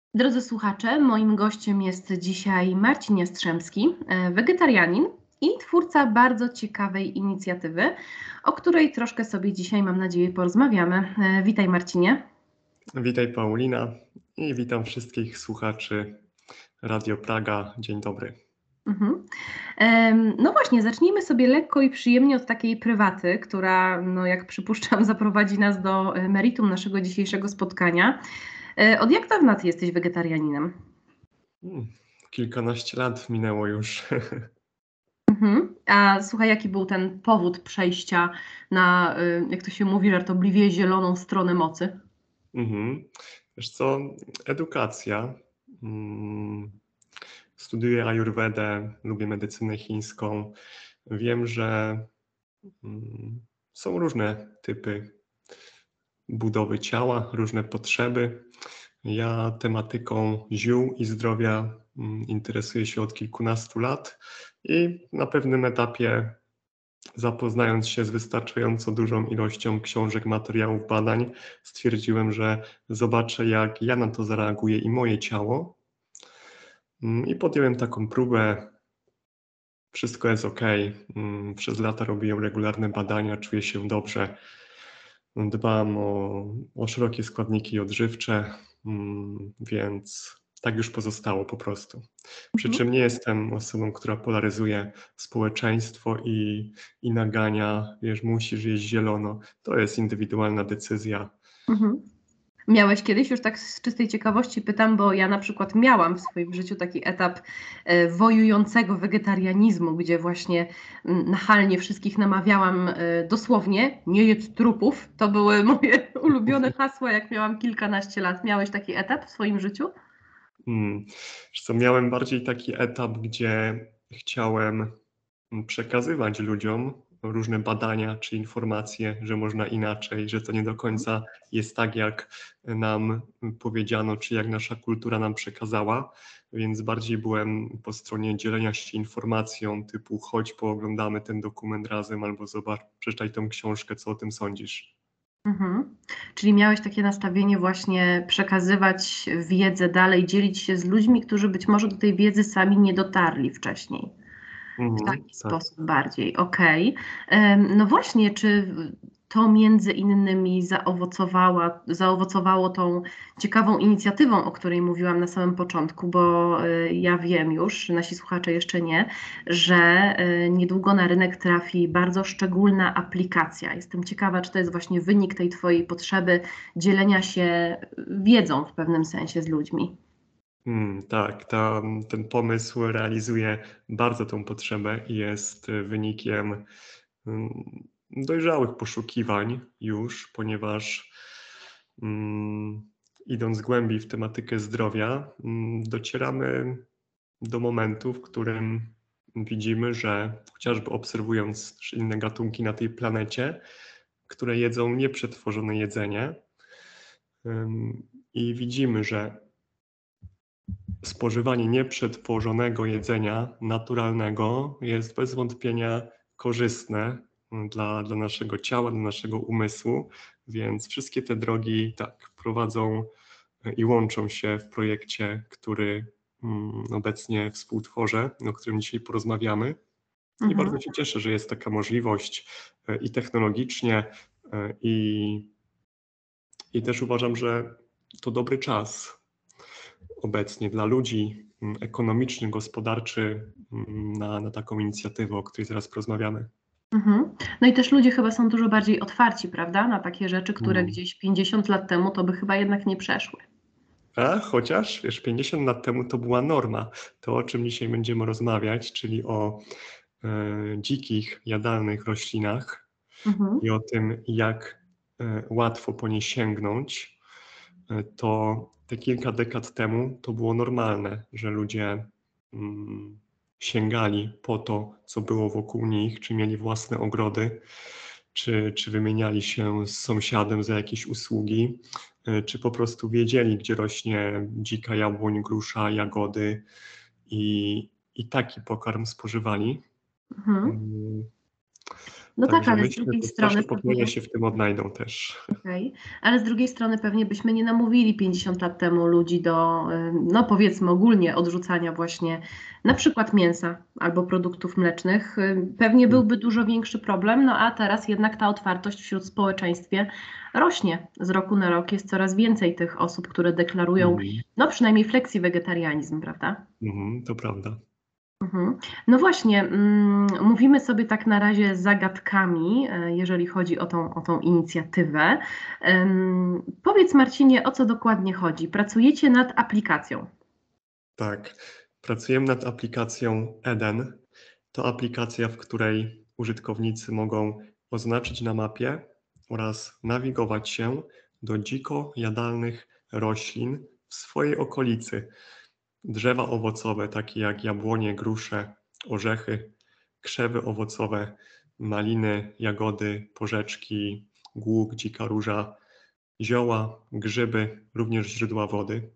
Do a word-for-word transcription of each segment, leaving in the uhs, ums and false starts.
Drodzy słuchacze, moim gościem jest dzisiaj Marcin Jastrzębski, e, wegetarianin i twórca bardzo ciekawej inicjatywy, o której troszkę sobie dzisiaj, mam nadzieję, porozmawiamy. E, Witaj, Marcinie. Witaj Paulina i witam wszystkich słuchaczy Radio Praga. Dzień dobry. Mhm. Em, No właśnie, zacznijmy sobie lekko i przyjemnie od takiej prywaty, która, no jak przypuszczam, zaprowadzi nas do e, meritum naszego dzisiejszego spotkania. E, Od jak dawna ty jesteś wegetarianinem? Hmm, Kilkanaście lat minęło już. Mhm. A słuchaj, jaki był ten powód przejścia na, y, jak to się mówi żartobliwie, zieloną stronę mocy? Mhm. Wiesz co, edukacja. Mm, Studiuję ajurwedę, lubię medycynę chińską. Wiem, że mm, są różne typy budowy ciała, różne potrzeby. Ja tematyką ziół i zdrowia mm, interesuję się od kilkunastu lat i na pewnym etapie, zapoznając się z wystarczająco dużą ilością książek, materiałów, badań, stwierdziłem, że zobaczę, jak ja na to zareaguje i moje ciało. Mm, I podjąłem taką próbę. Wszystko jest ok. Mm, Przez lata robiłem regularne badania, czuję się dobrze. Dbam o, o szerokie składniki odżywcze, mm, więc tak już pozostało po prostu. Przy Mhm. czym nie jestem osobą, która polaryzuje społeczeństwo i, i nagania, wiesz, musisz jeść zielono. To jest indywidualna decyzja. Mhm. Miałeś kiedyś, już tak z czystej ciekawości pytam, bo ja na przykład miałam w swoim życiu taki etap e, wojującego wegetarianizmu, gdzie właśnie mm, nachalnie wszystkich namawiałam, e, dosłownie, nie jedz trupów. To były moje ulubione hasła, jak miałam kilkanaście lat. Miałeś taki etap w swoim życiu? Hmm. Wiesz co, miałem bardziej taki etap, gdzie chciałem mm, przekazywać ludziom różne badania czy informacje, że można inaczej, że to nie do końca jest tak, jak nam powiedziano, czy jak nasza kultura nam przekazała, więc bardziej byłem po stronie dzielenia się informacją typu chodź, pooglądamy ten dokument razem albo zobacz, przeczytaj tą książkę, co o tym sądzisz. Mhm. Czyli miałeś takie nastawienie właśnie przekazywać wiedzę dalej, dzielić się z ludźmi, którzy być może do tej wiedzy sami nie dotarli wcześniej. W Mhm, taki tak. sposób bardziej, okej. Em, No właśnie, czy to między innymi zaowocowała, zaowocowało tą ciekawą inicjatywą, o której mówiłam na samym początku, bo y, ja wiem już, nasi słuchacze jeszcze nie, że y, niedługo na rynek trafi bardzo szczególna aplikacja. Jestem ciekawa, czy to jest właśnie wynik tej twojej potrzeby dzielenia się wiedzą w pewnym sensie z ludźmi. Mm, tak, ta, ten pomysł realizuje bardzo tą potrzebę i jest y, wynikiem mm, dojrzałych poszukiwań już, ponieważ mm, idąc głębiej w tematykę zdrowia, mm, docieramy do momentu, w którym widzimy, że chociażby obserwując też inne gatunki na tej planecie, które jedzą nieprzetworzone jedzenie, ym, i widzimy, że spożywanie nieprzetworzonego jedzenia naturalnego jest bez wątpienia korzystne mm, dla, dla naszego ciała, dla naszego umysłu, więc wszystkie te drogi tak prowadzą e, i łączą się w projekcie, który mm, obecnie współtworzę, o którym dzisiaj porozmawiamy. I Mhm. bardzo się cieszę, że jest taka możliwość e, i technologicznie, e, i, i też uważam, że to dobry czas obecnie dla ludzi, mm, ekonomiczny, gospodarczy, mm, na, na taką inicjatywę, o której zaraz porozmawiamy. Mhm. No i też ludzie chyba są dużo bardziej otwarci, prawda, na takie rzeczy, które Mm. gdzieś pięćdziesiąt lat temu to by chyba jednak nie przeszły. A chociaż, wiesz, pięćdziesiąt lat temu to była norma. To, o czym dzisiaj będziemy rozmawiać, czyli o e, dzikich, jadalnych roślinach Mhm. i o tym, jak e, łatwo po nie sięgnąć, e, to te kilka dekad temu to było normalne, że ludzie mm, sięgali po to, co było wokół nich, czy mieli własne ogrody, czy, czy wymieniali się z sąsiadem za jakieś usługi, e, czy po prostu wiedzieli, gdzie rośnie dzika jabłoń, grusza, jagody i, i taki pokarm spożywali. Mhm. Mm, No tak, Także ale z myślę, drugiej że strony starsze pokolenia pewnie się w tym odnajdą też. okej, ale z drugiej strony pewnie byśmy nie namówili pięćdziesiąt lat temu ludzi do, y, no powiedzmy ogólnie odrzucania właśnie na przykład mięsa albo produktów mlecznych. Y, Pewnie byłby dużo większy problem, no a teraz jednak ta otwartość wśród społeczeństwie rośnie. Z roku na rok jest coraz więcej tych osób, które deklarują, Mhm, no przynajmniej flexi-wegetarianizm, prawda? mhm, to prawda. Mhm. No właśnie, mm, mówimy sobie tak na razie zagadkami, e, jeżeli chodzi o tą, o tą inicjatywę. Em, Powiedz Marcinie, o co dokładnie chodzi? Pracujecie nad aplikacją. Tak, pracujemy nad aplikacją Eden. To aplikacja, w której użytkownicy mogą oznaczyć na mapie oraz nawigować się do dziko jadalnych roślin w swojej okolicy. Drzewa owocowe, takie jak jabłonie, grusze, orzechy, krzewy owocowe, maliny, jagody, porzeczki, głuk, dzika róża, zioła, grzyby, również źródła wody.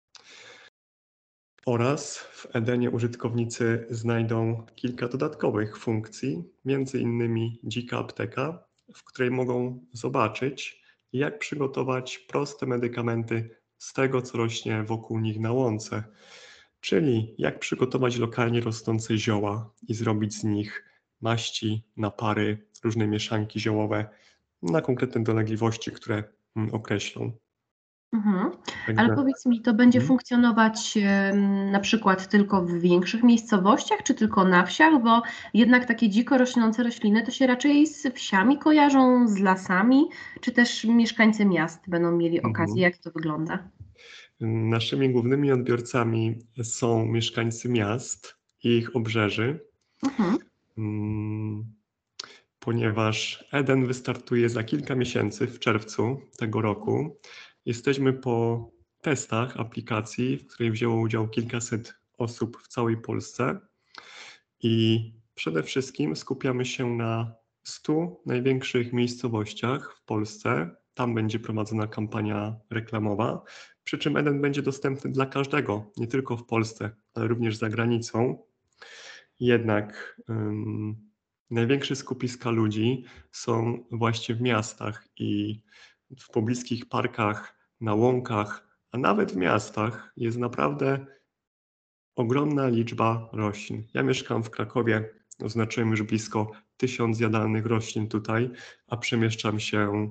Oraz w Edenie użytkownicy znajdą kilka dodatkowych funkcji, między innymi dzika apteka, w której mogą zobaczyć, jak przygotować proste medykamenty z tego, co rośnie wokół nich na łące, czyli jak przygotować lokalnie rosnące zioła i zrobić z nich maści, napary, różne mieszanki ziołowe na konkretne dolegliwości, które mm, określą. Mhm. Ale Także powiedz mi, to będzie mhm. funkcjonować em, na przykład tylko w większych miejscowościach, czy tylko na wsiach? Bo jednak takie dziko rośnące rośliny to się raczej z wsiami kojarzą, z lasami, czy też mieszkańcy miast będą mieli okazję? Mhm. Jak to wygląda? Naszymi głównymi odbiorcami są mieszkańcy miast i ich obrzeży, Mhm. mm, ponieważ Eden wystartuje za kilka miesięcy, w czerwcu tego roku. Jesteśmy po testach aplikacji, w której wzięło udział kilkaset osób w całej Polsce i przede wszystkim skupiamy się na stu największych miejscowościach w Polsce. Tam będzie prowadzona kampania reklamowa, przy czym Eden będzie dostępny dla każdego, nie tylko w Polsce, ale również za granicą. Jednak um, największe skupiska ludzi są właśnie w miastach i w pobliskich parkach, na łąkach, a nawet w miastach jest naprawdę ogromna liczba roślin. Ja mieszkam w Krakowie, oznaczyłem już blisko tysiąc jadalnych roślin tutaj, a przemieszczam się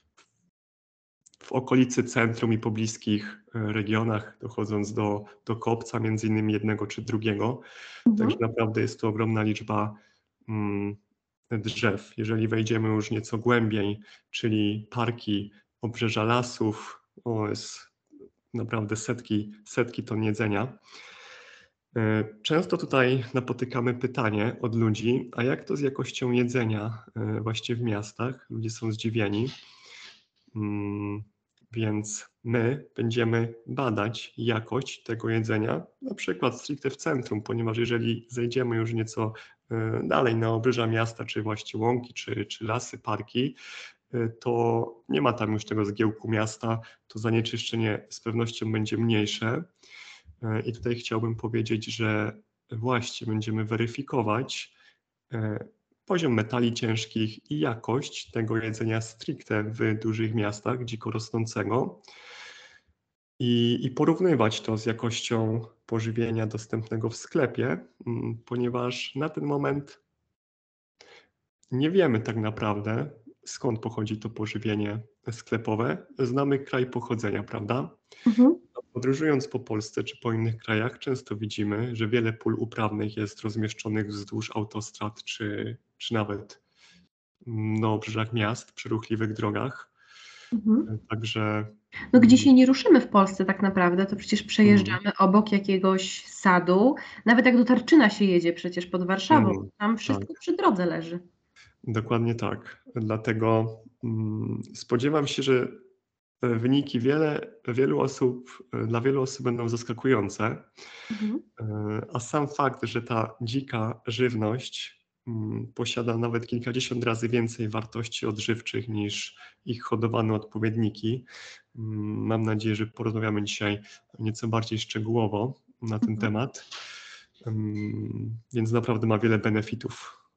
w okolicy centrum i pobliskich e, regionach, dochodząc do, do kopca, między innymi jednego czy drugiego. Także Mhm. naprawdę jest to ogromna liczba mm, drzew. Jeżeli wejdziemy już nieco głębiej, czyli parki, obrzeża lasów, o, jest naprawdę setki, setki ton jedzenia. E, Często tutaj napotykamy pytanie od ludzi, a jak to z jakością jedzenia e, właśnie w miastach? Ludzie są zdziwieni. Mm, Więc my będziemy badać jakość tego jedzenia, na przykład stricte w centrum, ponieważ jeżeli zejdziemy już nieco e, dalej na obrzeża miasta, czy właśnie łąki, czy, czy lasy, parki, e, to nie ma tam już tego zgiełku miasta, to zanieczyszczenie z pewnością będzie mniejsze. E, I tutaj chciałbym powiedzieć, że właśnie będziemy weryfikować e, poziom metali ciężkich i jakość tego jedzenia stricte w dużych miastach dziko rosnącego i, i porównywać to z jakością pożywienia dostępnego w sklepie, mm, ponieważ na ten moment nie wiemy tak naprawdę, skąd pochodzi to pożywienie sklepowe. Znamy kraj pochodzenia, prawda? Mhm. Podróżując po Polsce czy po innych krajach, często widzimy, że wiele pól uprawnych jest rozmieszczonych wzdłuż autostrad czy, czy nawet na obrzeżach miast, przy ruchliwych drogach. Mhm. Także No gdzie mm, się nie ruszymy w Polsce tak naprawdę, to przecież mm, przejeżdżamy obok jakiegoś sadu. Nawet jak do Tarczyna się jedzie przecież pod Warszawą, mm, tam tak, wszystko przy drodze leży. dokładnie tak. Dlatego mm, spodziewam się, że wyniki wiele, wielu osób, dla wielu osób będą zaskakujące. Mhm. E, A sam fakt, że ta dzika żywność mm, posiada nawet kilkadziesiąt razy więcej wartości odżywczych niż ich hodowane odpowiedniki. Mm, Mam nadzieję, że porozmawiamy dzisiaj nieco bardziej szczegółowo na ten Mhm. temat. Mm, Więc naprawdę ma wiele benefitów.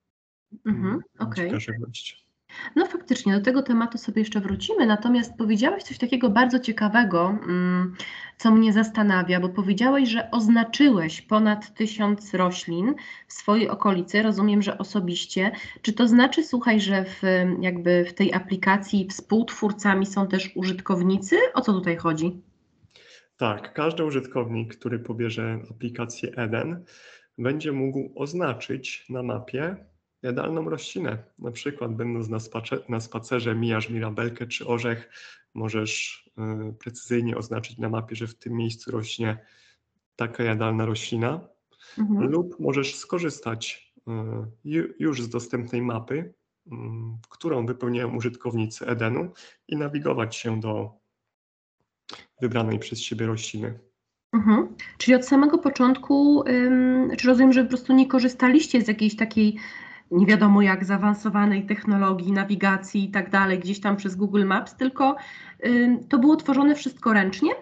Mhm, dzika okej. żywność. No faktycznie, do tego tematu sobie jeszcze wrócimy, natomiast powiedziałeś coś takiego bardzo ciekawego, mm, co mnie zastanawia, bo powiedziałeś, że oznaczyłeś ponad tysiąc roślin w swojej okolicy, rozumiem, że osobiście. Czy to znaczy, słuchaj, że w, jakby w tej aplikacji współtwórcami są też użytkownicy? O co tutaj chodzi? Tak, każdy użytkownik, który pobierze aplikację Eden, będzie mógł oznaczyć na mapie jadalną roślinę. Na przykład będąc na, spacze, na spacerze, mijasz mirabelkę czy orzech, możesz y, precyzyjnie oznaczyć na mapie, że w tym miejscu rośnie taka jadalna roślina, Mhm. lub możesz skorzystać y, ju, już z dostępnej mapy, y, którą wypełniają użytkownicy Edenu i nawigować się do wybranej przez siebie rośliny. Mhm. Czyli od samego początku, ym, czy rozumiem, że po prostu nie korzystaliście z jakiejś takiej nie wiadomo jak zaawansowanej technologii, nawigacji i tak dalej, gdzieś tam przez Google Maps, tylko ym, to było tworzone wszystko ręcznie?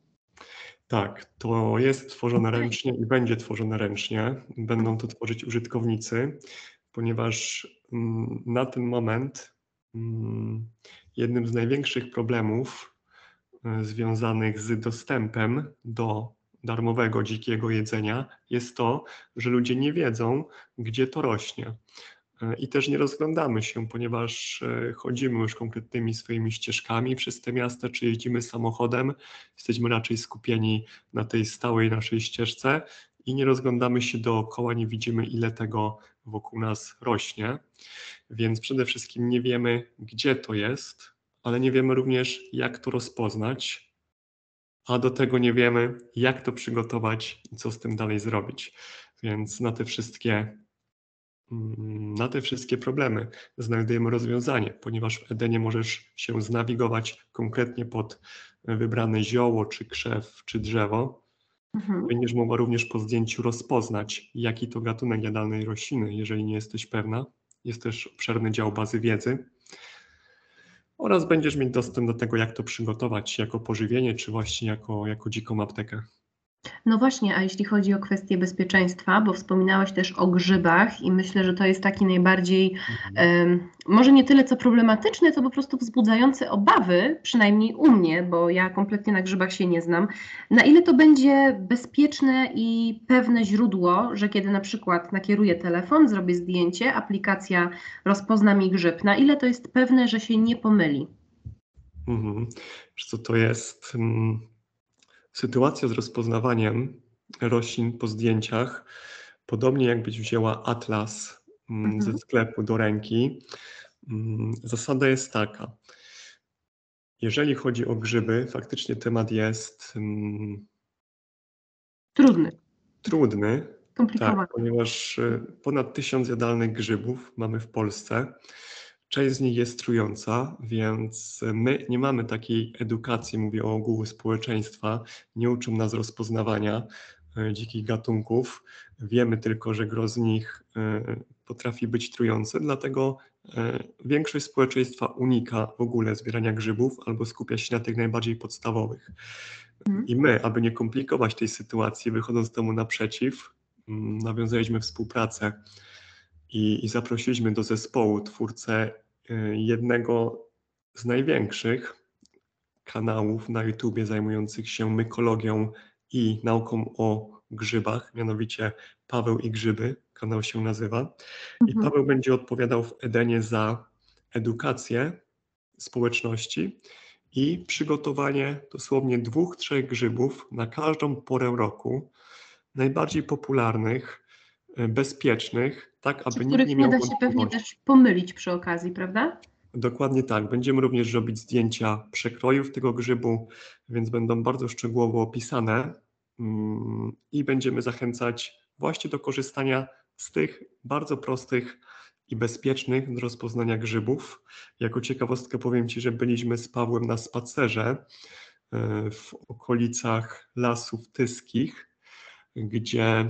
Tak, to jest tworzone Okej. ręcznie i będzie tworzone ręcznie. Będą to tworzyć użytkownicy, ponieważ mm, na ten moment mm, jednym z największych problemów y, związanych z dostępem do darmowego dzikiego jedzenia jest to, że ludzie nie wiedzą, gdzie to rośnie. E, I też nie rozglądamy się, ponieważ e, chodzimy już konkretnymi swoimi ścieżkami przez te miasta, czy jeździmy samochodem. Jesteśmy raczej skupieni na tej stałej naszej ścieżce i nie rozglądamy się dookoła, nie widzimy, ile tego wokół nas rośnie. Więc przede wszystkim nie wiemy, gdzie to jest, ale nie wiemy również, jak to rozpoznać, a do tego nie wiemy, jak to przygotować i co z tym dalej zrobić. Więc na te wszystkie Mm, Na te wszystkie problemy znajdujemy rozwiązanie, ponieważ w Edenie możesz się znawigować konkretnie pod wybrane zioło, czy krzew, czy drzewo. Mhm. Będziesz mogła również po zdjęciu rozpoznać, jaki to gatunek jadalnej rośliny, jeżeli nie jesteś pewna. Jest też obszerny dział bazy wiedzy oraz będziesz mieć dostęp do tego, jak to przygotować jako pożywienie, czy właśnie jako, jako dziką aptekę. No właśnie, a jeśli chodzi o kwestię bezpieczeństwa, bo wspominałeś też o grzybach i myślę, że to jest taki najbardziej, Mhm. em, może nie tyle co problematyczny, co po prostu wzbudzający obawy, przynajmniej u mnie, bo ja kompletnie na grzybach się nie znam. Na ile to będzie bezpieczne i pewne źródło, że kiedy na przykład nakieruję telefon, zrobię zdjęcie, aplikacja rozpozna mi grzyb, na ile to jest pewne, że się nie pomyli? Mhm. Wiesz co to jest? mm, Sytuacja z rozpoznawaniem roślin po zdjęciach, podobnie jakbyś wzięła atlas mm, ze Mhm. sklepu do ręki. Mm, Zasada jest taka. Jeżeli chodzi o grzyby, faktycznie temat jest mm, Trudny, trudny, tak, skomplikowany. ponieważ y, ponad tysiąc jadalnych grzybów mamy w Polsce. Część z nich jest trująca, więc my nie mamy takiej edukacji, mówię o ogółu społeczeństwa, nie uczą nas rozpoznawania e, dzikich gatunków. Wiemy tylko, że gros z nich e, potrafi być trujący, dlatego e, większość społeczeństwa unika w ogóle zbierania grzybów albo skupia się na tych najbardziej podstawowych. Mhm. I my, aby nie komplikować tej sytuacji, wychodząc temu naprzeciw, mm, nawiązaliśmy współpracę i, i zaprosiliśmy do zespołu twórcę y, jednego z największych kanałów na YouTubie zajmujących się mykologią i nauką o grzybach, mianowicie Paweł i Grzyby, kanał się nazywa. I Mhm. Paweł będzie odpowiadał w Edenie za edukację społeczności i przygotowanie dosłownie dwóch, trzech grzybów na każdą porę roku, najbardziej popularnych, e, bezpiecznych, tak Przy aby nikt nie których nie miał da się pewnie wątpliwości. też pomylić przy okazji, prawda? Dokładnie tak. Będziemy również robić zdjęcia przekrojów tego grzybu, więc będą bardzo szczegółowo opisane mm, i będziemy zachęcać właśnie do korzystania z tych bardzo prostych i bezpiecznych do rozpoznania grzybów. Jako ciekawostkę powiem Ci, że byliśmy z Pawłem na spacerze e, w okolicach Lasów Tyskich, gdzie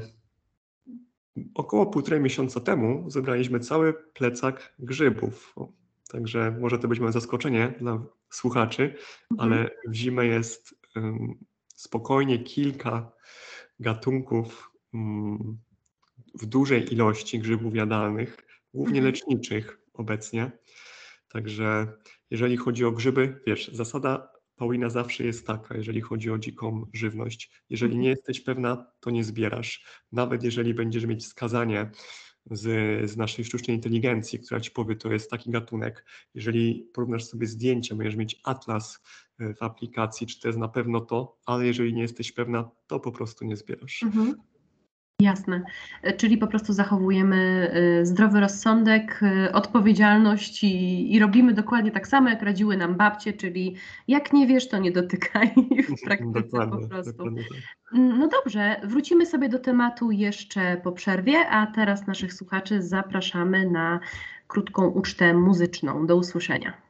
około półtorej miesiąca temu zebraliśmy cały plecak grzybów. O, Także może to być małe zaskoczenie dla słuchaczy, Mhm. ale w zimę jest ym, spokojnie kilka gatunków ym, w dużej ilości grzybów jadalnych, głównie Mhm. leczniczych obecnie. Także jeżeli chodzi o grzyby, wiesz, zasada Paulina zawsze jest taka, jeżeli chodzi o dziką żywność. Jeżeli Mhm. nie jesteś pewna, to nie zbierasz. Nawet jeżeli będziesz mieć wskazanie z, z naszej sztucznej inteligencji, która ci powie, to jest taki gatunek. Jeżeli porównasz sobie zdjęcia, będziesz mieć atlas e, w aplikacji, czy to jest na pewno to, ale jeżeli nie jesteś pewna, to po prostu nie zbierasz. Mhm. Jasne. E, Czyli po prostu zachowujemy e, zdrowy rozsądek, e, odpowiedzialność i, i robimy dokładnie tak samo, jak radziły nam babcie, czyli jak nie wiesz, to nie dotykaj w praktyce po Dokładnie, prostu. dokładnie tak. Mm, No dobrze, wrócimy sobie do tematu jeszcze po przerwie, a teraz naszych słuchaczy zapraszamy na krótką ucztę muzyczną. Do usłyszenia.